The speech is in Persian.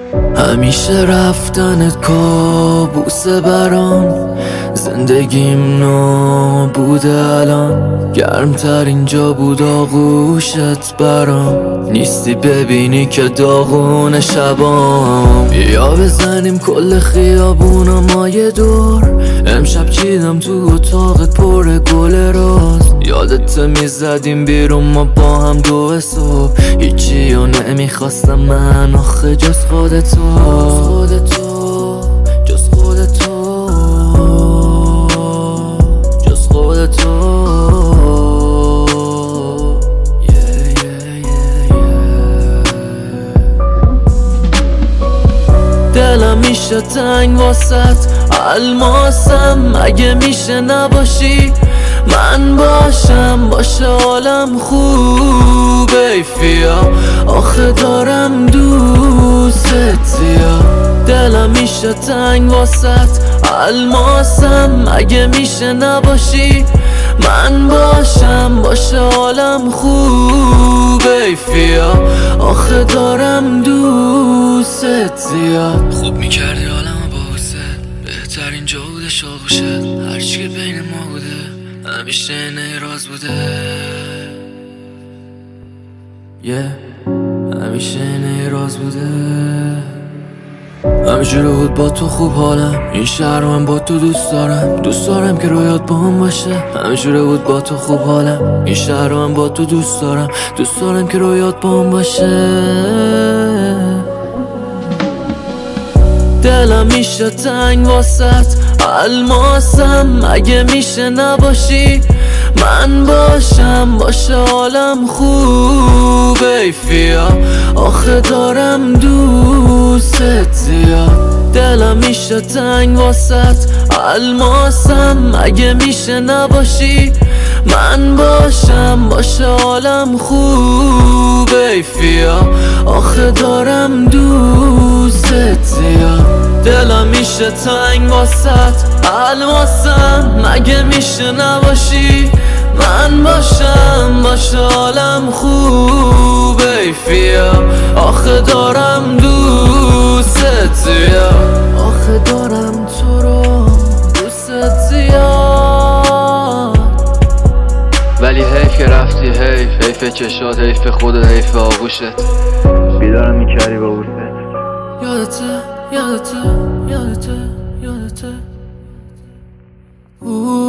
همیشه رفتنت کابوسه برام، زندگیم نابوده الان. گرمترین جا بود آغوشت برام، نیستی ببینی که داغون شبام. بیا بزنیم کل خیابونا ما یه دور، امشب چیدم تو اتاقت پر گل راز. یادت میزدیم بیرون ما با هم دو صبح، هیچی و نمیخواستم من آخه جز خودتو، جز خودتو، جز خودتو. دلم میشه تنگ واسط الماسم، اگه میشه نباشی من باشم، باشه حالم خوبه ایفیا، آخه دارم دوست زیاد. دلم میشه تنگ واسط الماسم، اگه میشه نباشی من باشم، باشه حالم خوبه ایفیا، آخه دارم دوست زیاد. خوب میکردی حالمو با حست، بهترین جا بوده شاغوشت، هرچی که بین ما بوده همیشه اینه راز بوده. همیشه اینه راز بوده. همینجوره بود با تو خوب حالم، این شهر من با تو دوست دارم، دوست دارم که رویات با هم باشه. همینجوره بود با تو خوب حالم، این شهر من با تو دوست دارم، دوست دارم که رویات با هم باشه. دلم میشه تنگ واسط الماسم، اگه میشه نباشی من باشم، باشه حالم خوبه ایفیا، آخه دارم دوست زیاد. دلم میشه تنگ واسط الماسم، اگه میشه نباشی من باشم، باشه حالم خوبه ایفیا، آخه دارم دوست زیاد. دلم میشه تنگ واسط الماسم، اگه میشه نباشی من باشم، باشه حالم خوبه ایفیا، آخه دارم دوست زیاد، آخه دارم تو رو دوست زیاد. ولی حیف که رفتی، حیف چشات، حیف خودت، حیف آغوشت. بیدارم میکردی با بوست، یادته